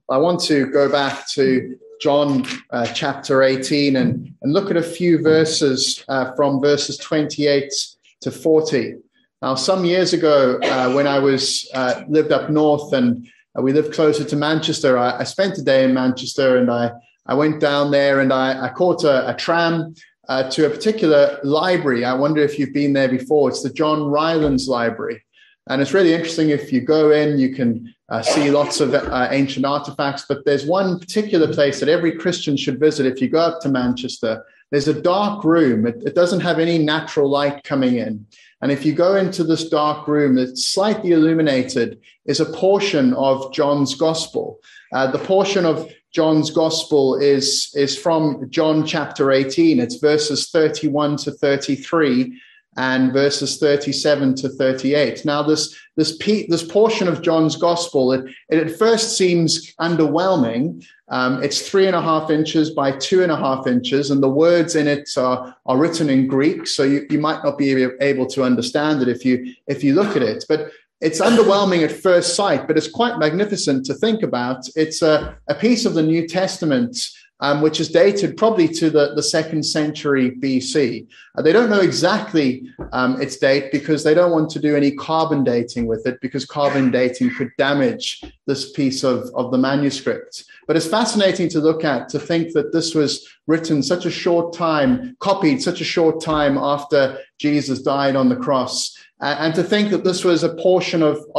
I want to go back to John chapter 18 and look at a few verses from verses 28 to 40. Now, some years ago, when I was lived up north and we lived closer to Manchester, I spent a day in Manchester, and I went down there and I caught a tram to a particular library. I wonder if you've been there before. It's the John Rylands Library. And it's really interesting. If you go in, you can see lots of ancient artifacts. But there's one particular place that every Christian should visit if you go up to Manchester. There's a dark room. It doesn't have any natural light coming in. And if you go into this dark room that's slightly illuminated, is a portion of John's Gospel. The portion of John's Gospel is from John chapter 18. It's verses 31 to 33. And verses 37 to 38. Now, this portion of John's Gospel, it at first seems underwhelming. It's 3.5 inches by 2.5 inches, and the words in it are written in Greek, so you might not be able to understand it if you look at it. But it's underwhelming at first sight, but it's quite magnificent to think about. It's a piece of the New Testament which is dated probably to the 2nd century BC. They don't know exactly its date because they don't want to do any carbon dating with it, because carbon dating could damage this piece of the manuscript. But it's fascinating to look at, to think that this was written such a short time, copied such a short time after Jesus died on the cross. And to think that this was a portion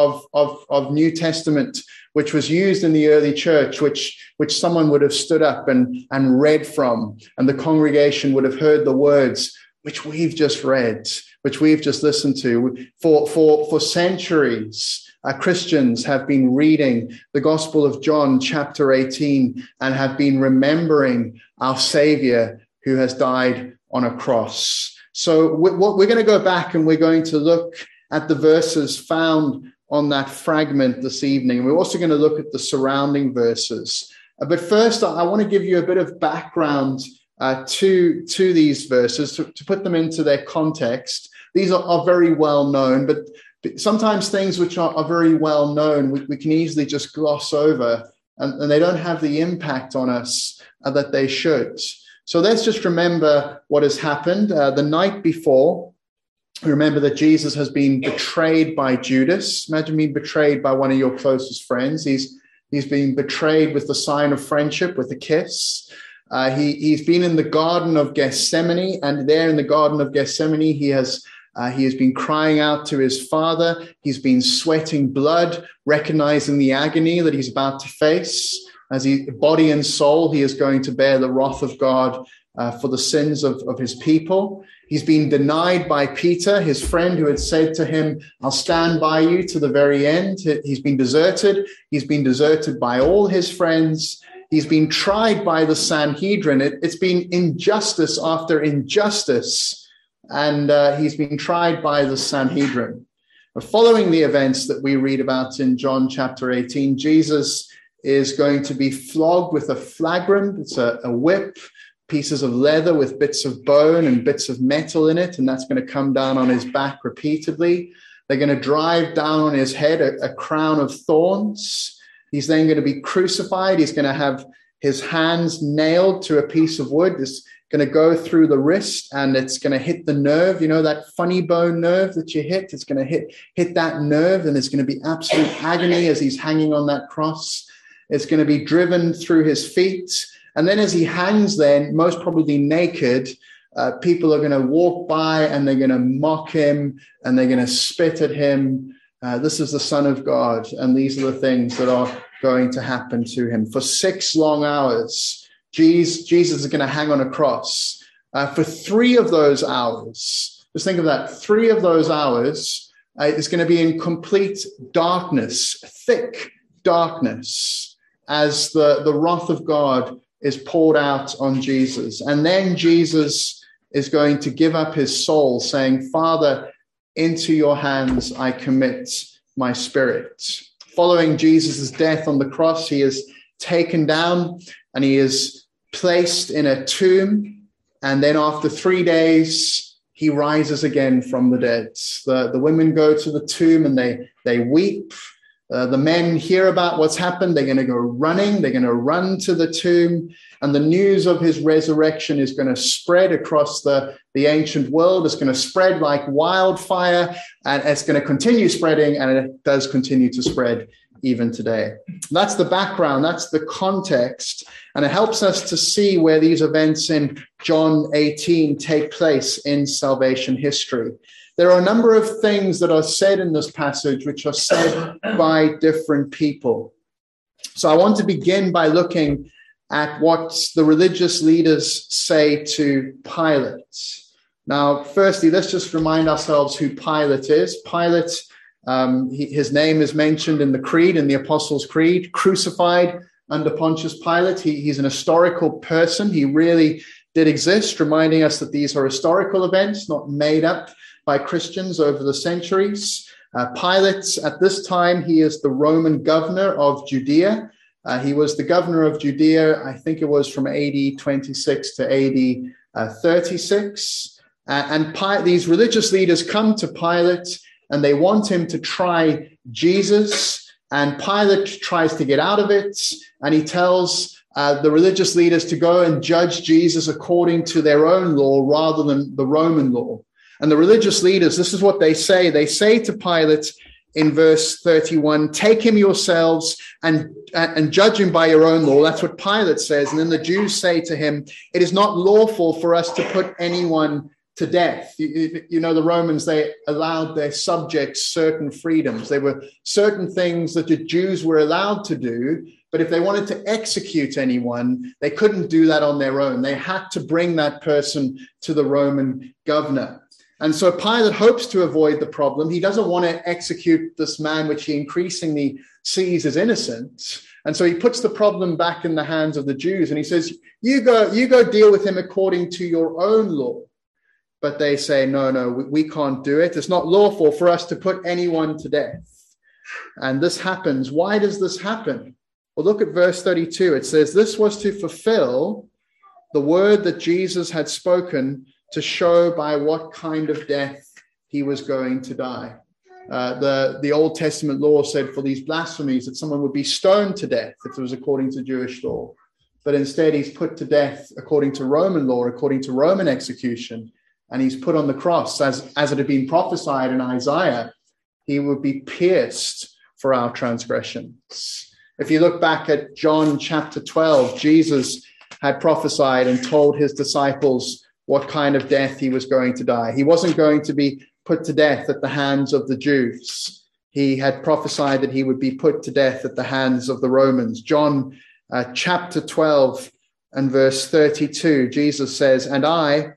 of New Testament which was used in the early church, which someone would have stood up and read from, and the congregation would have heard the words which we've just read, which we've just listened to. For centuries, Christians have been reading the Gospel of John chapter 18 and have been remembering our Savior who has died on a cross. So we're going to go back and we're going to look at the verses found on that fragment this evening. We're also going to look at the surrounding verses. But first, I want to give you a bit of background to these verses, to put them into their context. These are very well known, but sometimes things which are very well known, we can easily just gloss over, and they don't have the impact on us that they should. So let's just remember what has happened. The night before, remember that Jesus has been betrayed by Judas. Imagine being betrayed by one of your closest friends. He's been betrayed with the sign of friendship, with a kiss. He's been in the Garden of Gethsemane, and there in the Garden of Gethsemane, he has been crying out to his Father. He's been sweating blood, recognizing the agony that he's about to face. As body and soul, he is going to bear the wrath of God for the sins of his people. He's been denied by Peter, his friend, who had said to him, "I'll stand by you to the very end." He's been deserted. He's been deserted by all his friends. He's been tried by the Sanhedrin. It's been injustice after injustice, and he's been tried by the Sanhedrin. Following the events that we read about in John chapter 18, Jesus is going to be flogged with a flagrum. It's a whip, pieces of leather with bits of bone and bits of metal in it, and that's going to come down on his back repeatedly. They're going to drive down on his head a crown of thorns. He's then going to be crucified. He's going to have his hands nailed to a piece of wood. It's going to go through the wrist, and it's going to hit the nerve, that funny bone nerve that you hit. It's going to hit that nerve, and there's going to be absolute agony as he's hanging on that cross. It's going to be driven through his feet. And then as he hangs there, most probably naked, people are going to walk by and they're going to mock him and they're going to spit at him. This is the Son of God. And these are the things that are going to happen to him. For 6 long hours, Jesus is going to hang on a cross. For 3 of those hours, just think of that, 3 of those hours is going to be in complete darkness, thick darkness, as the wrath of God is poured out on Jesus. And then Jesus is going to give up his soul, saying, "Father, into your hands I commit my spirit." Following Jesus' death on the cross, he is taken down and he is placed in a tomb. And then after 3 days, he rises again from the dead. The women go to the tomb and they weep. The men hear about what's happened. They're going to go running. They're going to run to the tomb. And the news of his resurrection is going to spread across the ancient world. It's going to spread like wildfire. And it's going to continue spreading. And it does continue to spread even today. That's the background. That's the context. And it helps us to see where these events in John 18 take place in salvation history. There are a number of things that are said in this passage which are said by different people. So I want to begin by looking at what the religious leaders say to Pilate. Now, firstly, let's just remind ourselves who Pilate is. Pilate, his name is mentioned in the Creed, in the Apostles' Creed, crucified under Pontius Pilate. He's an historical person. He really did exist, reminding us that these are historical events, not made up by Christians over the centuries. Pilate, at this time, he is the Roman governor of Judea. He was the governor of Judea, I think it was from AD 26 to AD 36. These religious leaders come to Pilate and they want him to try Jesus. And Pilate tries to get out of it. And he tells the religious leaders to go and judge Jesus according to their own law rather than the Roman law. And the religious leaders, this is what they say. They say to Pilate in verse 31, take him yourselves and judge him by your own law. That's what Pilate says. And then the Jews say to him, it is not lawful for us to put anyone to death. You know, the Romans, they allowed their subjects certain freedoms. There were certain things that the Jews were allowed to do, but if they wanted to execute anyone, they couldn't do that on their own. They had to bring that person to the Roman governor. And so Pilate hopes to avoid the problem. He doesn't want to execute this man, which he increasingly sees as innocent. And so he puts the problem back in the hands of the Jews. And he says, you go deal with him according to your own law. But they say, no, we can't do it. It's not lawful for us to put anyone to death. And this happens. Why does this happen? Well, look at verse 32. It says, this was to fulfill the word that Jesus had spoken to show by what kind of death he was going to die. The Old Testament law said for these blasphemies that someone would be stoned to death if it was according to Jewish law. But instead, he's put to death according to Roman law, according to Roman execution. And he's put on the cross, as it had been prophesied in Isaiah, he would be pierced for our transgressions. If you look back at John chapter 12, Jesus had prophesied and told his disciples what kind of death he was going to die. He wasn't going to be put to death at the hands of the Jews. He had prophesied that he would be put to death at the hands of the Romans. John chapter 12 and verse 32, Jesus says, and I,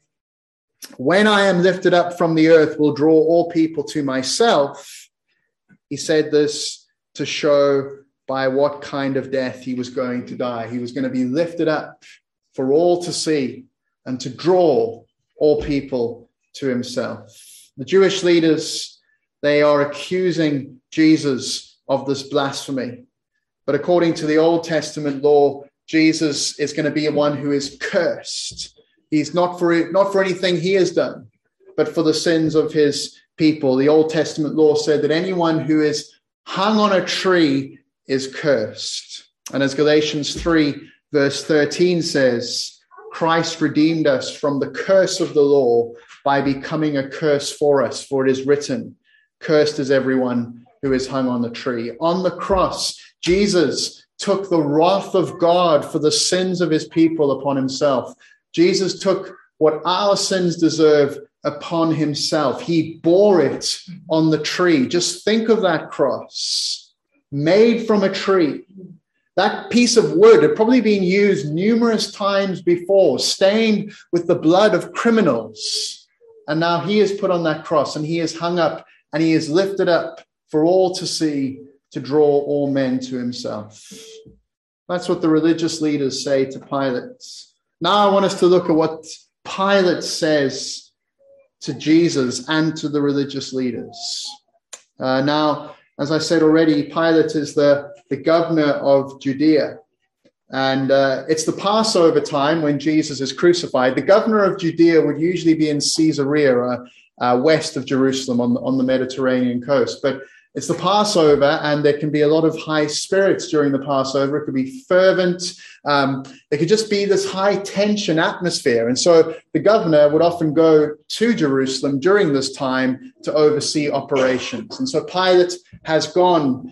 when I am lifted up from the earth, will draw all people to myself. He said this to show by what kind of death he was going to die. He was going to be lifted up for all to see and to draw all people to himself. The Jewish leaders, they are accusing Jesus of this blasphemy. But according to the Old Testament law, Jesus is going to be one who is cursed. He's not for anything he has done, but for the sins of his people. The Old Testament law said that anyone who is hung on a tree is cursed. And as Galatians 3 verse 13 says, Christ redeemed us from the curse of the law by becoming a curse for us. For it is written, cursed is everyone who is hung on the tree. On the cross, Jesus took the wrath of God for the sins of his people upon himself. Jesus took what our sins deserve upon himself. He bore it on the tree. Just think of that cross made from a tree. That piece of wood had probably been used numerous times before, stained with the blood of criminals. And now he is put on that cross and he is hung up and he is lifted up for all to see, to draw all men to himself. That's what the religious leaders say to Pilate. Now I want us to look at what Pilate says to Jesus and to the religious leaders. Now, as I said already, Pilate is the governor of Judea. And it's the Passover time when Jesus is crucified. The governor of Judea would usually be in Caesarea, west of Jerusalem on the Mediterranean coast. But It's the Passover, and there can be a lot of high spirits during the Passover. It could be fervent. There could just be this high tension atmosphere. And so the governor would often go to Jerusalem during this time to oversee operations. And so Pilate has gone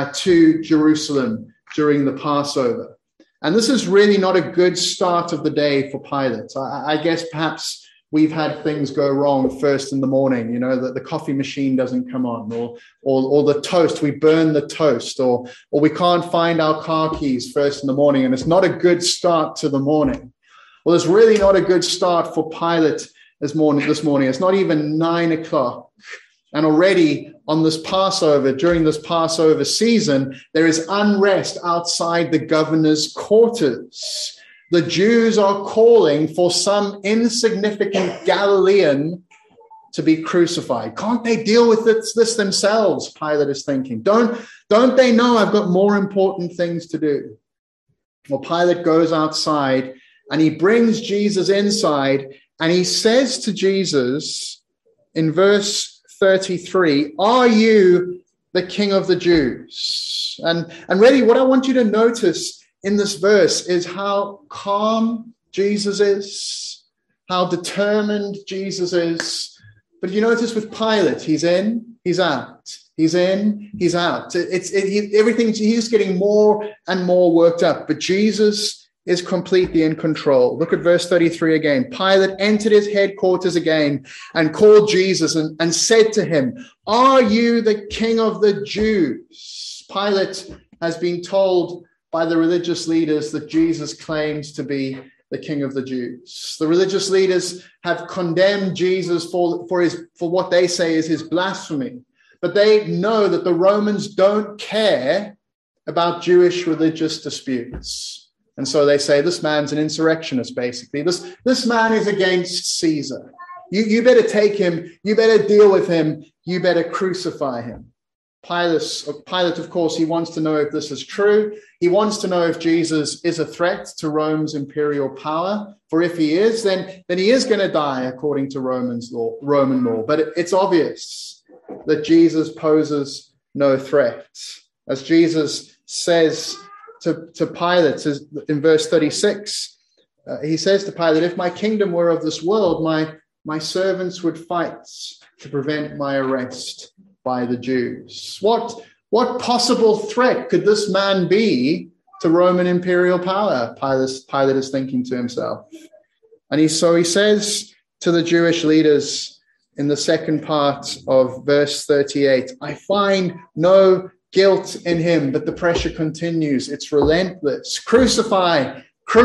to Jerusalem during the Passover. And this is really not a good start of the day for Pilate. I guess perhaps we've had things go wrong first in the morning, you know, that the coffee machine doesn't come on, or the toast, we burn the toast, or we can't find our car keys first in the morning, and it's not a good start to the morning. Well, it's really not a good start for Pilate this morning. It's not even 9 o'clock. And already on this Passover, during this Passover season, there is unrest outside the governor's quarters. The Jews are calling for some insignificant Galilean to be crucified. Can't they deal with this themselves? Pilate is thinking. Don't they know I've got more important things to do? Well, Pilate goes outside and he brings Jesus inside, and he says to Jesus in verse 33, "Are you the King of the Jews?" And really what I want you to notice in this verse is how calm Jesus is, how determined Jesus is. But you notice with Pilate, he's in, he's out. He's in, he's out. Everything, he's getting more and more worked up. But Jesus is completely in control. Look at verse 33 again. Pilate entered his headquarters again and called Jesus and said to him, "Are you the King of the Jews?" Pilate has been told by the religious leaders that Jesus claims to be the King of the Jews. The religious leaders have condemned Jesus for what they say is his blasphemy. But they know that the Romans don't care about Jewish religious disputes. And so they say, this man's an insurrectionist, basically. This man is against Caesar. You better take him. You better deal with him. You better crucify him. Pilate, of course, he wants to know if this is true. He wants to know if Jesus is a threat to Rome's imperial power. For if he is, then he is going to die according to Roman law. But it's obvious that Jesus poses no threat. As Jesus says to Pilate in verse 36, he says to Pilate, "If my kingdom were of this world, my servants would fight to prevent my arrest by the Jews." What possible threat could this man be to Roman imperial power? Pilate is thinking to himself. And he says to the Jewish leaders in the second part of verse 38, "I find no guilt in him," but the pressure continues. It's relentless. Crucify.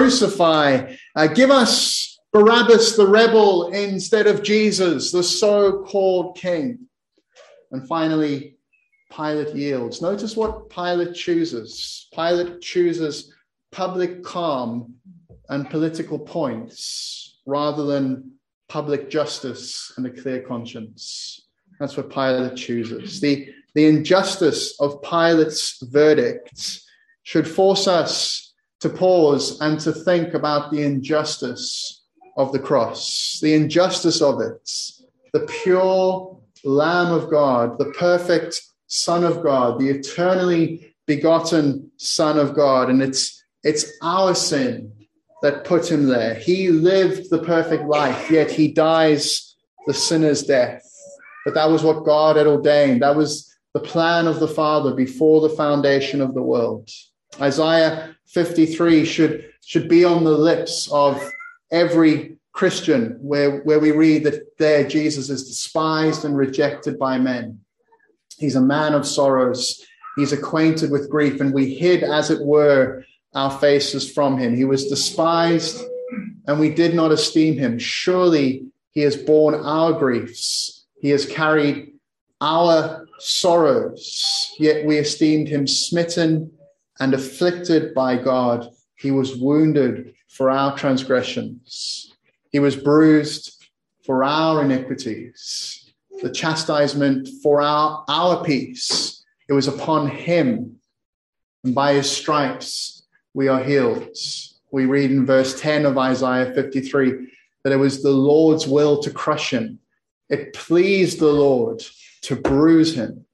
Give us Barabbas the rebel instead of Jesus, the so-called king. And finally, Pilate yields. Notice what Pilate chooses. Pilate chooses public calm and political points rather than public justice and a clear conscience. That's what Pilate chooses. The injustice of Pilate's verdict should force us to pause and to think about the injustice of the cross, the injustice of it, the pure Lamb of God, the perfect Son of God, the eternally begotten Son of God. And it's our sin that put him there. He lived the perfect life, yet he dies the sinner's death. But that was what God had ordained. That was the plan of the Father before the foundation of the world. Isaiah 53 should be on the lips of every Christian, where we read that there Jesus is despised and rejected by men. He's a man of sorrows. He's acquainted with grief, and we hid, as it were, our faces from him. He was despised, and we did not esteem him. Surely he has borne our griefs. He has carried our sorrows, yet we esteemed him smitten and afflicted by God. He was wounded for our transgressions. He was bruised for our iniquities. The chastisement for our peace, it was upon him. And by his stripes we are healed. We read in verse 10 of Isaiah 53 that it was the Lord's will to crush him. It pleased the Lord to bruise him.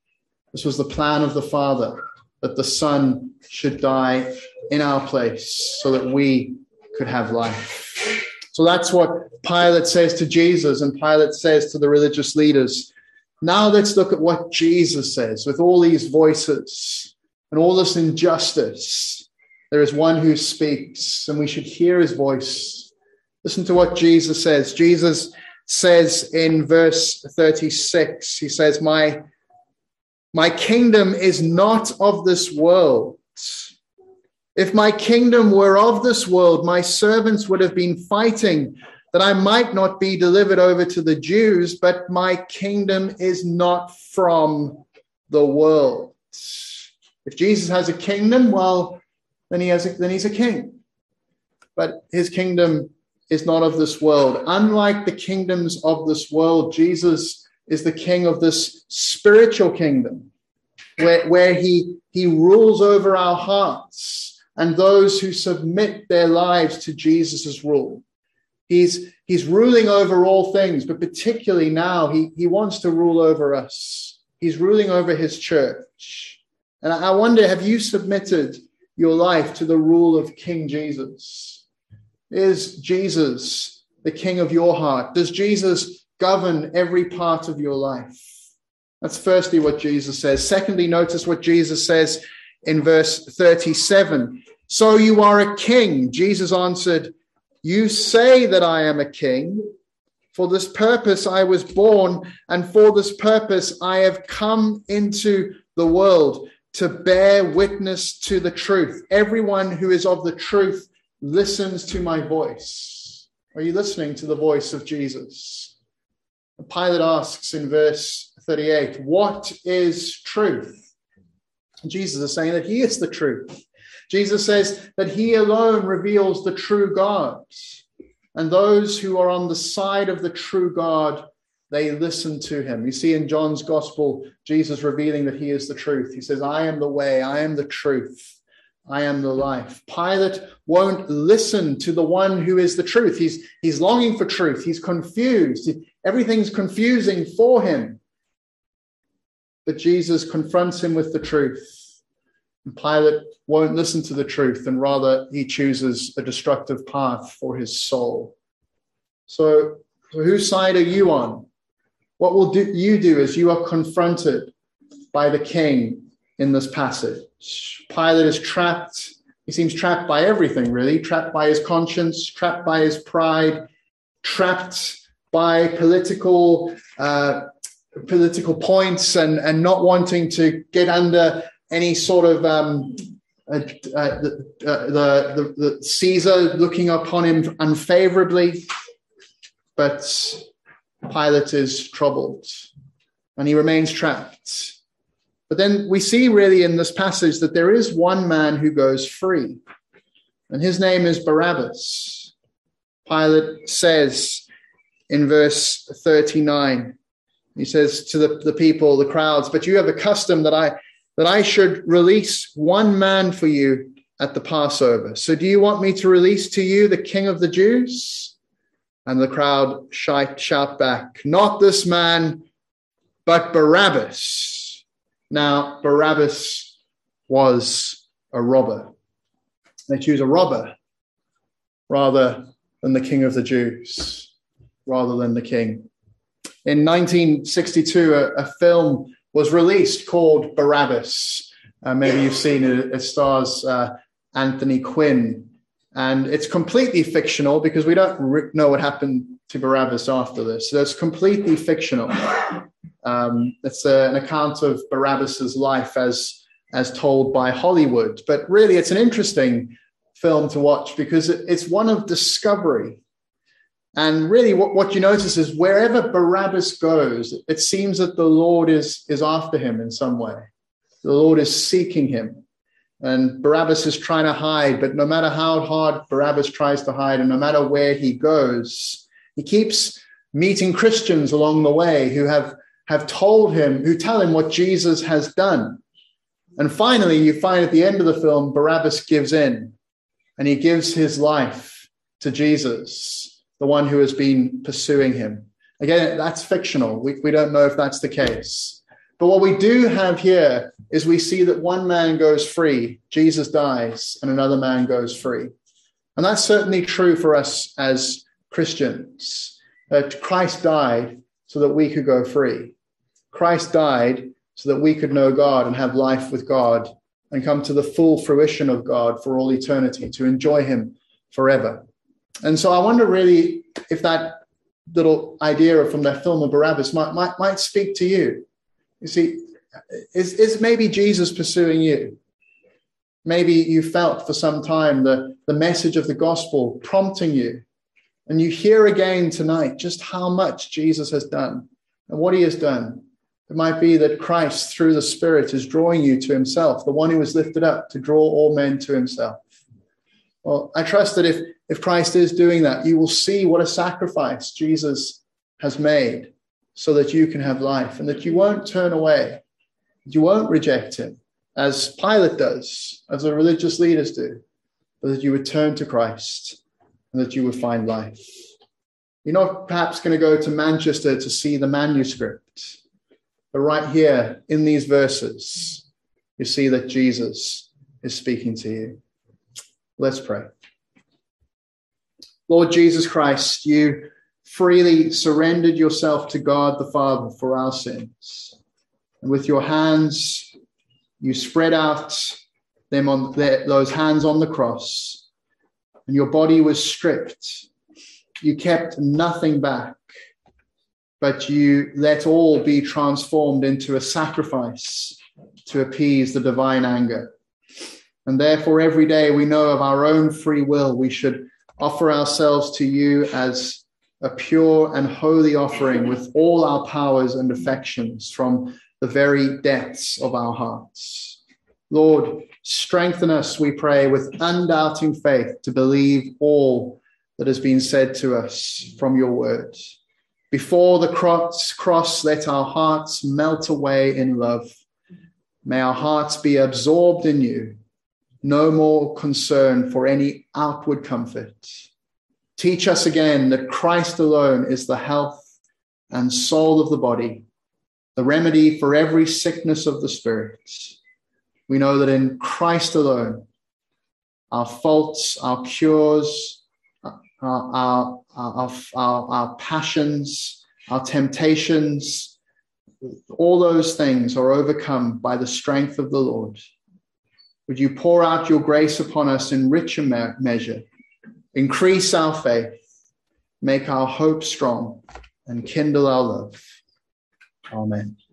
This was the plan of the Father, that the Son should die in our place so that we could have life. So that's what Pilate says to Jesus, and Pilate says to the religious leaders. Now let's look at what Jesus says. With all these voices and all this injustice, there is one who speaks, and we should hear his voice. Listen to what Jesus says. Jesus says in verse 36, he says, My kingdom is not of this world. If my kingdom were of this world, my servants would have been fighting that I might not be delivered over to the Jews, but my kingdom is not from the world. If Jesus has a kingdom, well, then he's a king. But his kingdom is not of this world. Unlike the kingdoms of this world, Jesus is the king of this spiritual kingdom, where he rules over our hearts and those who submit their lives to Jesus' rule. He's ruling over all things, but particularly now he wants to rule over us. He's ruling over his church. And I wonder, have you submitted your life to the rule of King Jesus? Is Jesus the king of your heart? Does Jesus govern every part of your life? That's firstly what Jesus says. Secondly, notice what Jesus says in verse 37. So you are a king. Jesus answered, you say that I am a king. For this purpose I was born, and for this purpose I have come into the world, to bear witness to the truth. Everyone who is of the truth listens to my voice. Are you listening to the voice of Jesus? Pilate asks in verse 38, what is truth? And Jesus is saying that he is the truth. Jesus says that he alone reveals the true God. And those who are on the side of the true God, they listen to him. You see in John's gospel, Jesus revealing that he is the truth. He says, I am the way, I am the truth, I am the life. Pilate won't listen to the one who is the truth. He's longing for truth. He's confused. Everything's confusing for him. But Jesus confronts him with the truth. And Pilate won't listen to the truth, and rather he chooses a destructive path for his soul. So whose side are you on? What will you do as you are confronted by the king in this passage? Pilate is trapped. He seems trapped by everything, really. Trapped by his conscience, trapped by his pride, trapped by political points and not wanting to get under any sort of the Caesar looking upon him unfavorably. But Pilate is troubled and he remains trapped. But then we see really in this passage that there is one man who goes free, and his name is Barabbas. Pilate says in verse 39, he says to the people, the crowds, but you have a custom that I should release one man for you at the Passover. So do you want me to release to you the King of the Jews? And the crowd shout back, not this man, but Barabbas. Now, Barabbas was a robber. They choose a robber rather than the King of the Jews, rather than the king. In 1962, a film was released called Barabbas. Maybe you've seen it. It stars Anthony Quinn. And it's completely fictional because we don't know what happened to Barabbas after this. So it's completely fictional. It's an account of Barabbas's life as told by Hollywood. But really, it's an interesting film to watch because it's one of discovery. And really what you notice is wherever Barabbas goes, it seems that the Lord is after him in some way. The Lord is seeking him. And Barabbas is trying to hide, but no matter how hard Barabbas tries to hide and no matter where he goes, he keeps meeting Christians along the way who tell him what Jesus has done. And finally, you find at the end of the film, Barabbas gives in and he gives his life to Jesus, the one who has been pursuing him. Again, that's fictional. We don't know if that's the case. But what we do have here is we see that one man goes free, Jesus dies, and another man goes free. And that's certainly true for us as Christians. That Christ died so that we could go free. Christ died so that we could know God and have life with God and come to the full fruition of God for all eternity, to enjoy him forever. And so I wonder really if that little idea from that film of Barabbas might speak to you. You see, is maybe Jesus pursuing you? Maybe you felt for some time the message of the gospel prompting you, and you hear again tonight just how much Jesus has done and what he has done. It might be that Christ, through the Spirit, is drawing you to himself, the one who was lifted up to draw all men to himself. Well, I trust that if Christ is doing that, you will see what a sacrifice Jesus has made so that you can have life, and that you won't turn away. You won't reject him, as Pilate does, as the religious leaders do, but that you would turn to Christ and that you would find life. You're not perhaps going to go to Manchester to see the manuscript, but right here in these verses, you see that Jesus is speaking to you. Let's pray. Lord Jesus Christ, you freely surrendered yourself to God the Father for our sins. And with your hands, you spread out them on those hands on the cross, and your body was stripped. You kept nothing back, but you let all be transformed into a sacrifice to appease the divine anger. And therefore, every day we know of our own free will, we should offer ourselves to you as a pure and holy offering with all our powers and affections from the very depths of our hearts. Lord, strengthen us, we pray, with undoubting faith to believe all that has been said to us from your word. Before the cross, let our hearts melt away in love. May our hearts be absorbed in you, no more concern for any outward comfort. Teach us again that Christ alone is the health and soul of the body, the remedy for every sickness of the spirit. We know that in Christ alone, our faults, our cures, our passions, our temptations, all those things are overcome by the strength of the Lord. Would you pour out your grace upon us in richer measure, increase our faith, make our hope strong, and kindle our love. Amen.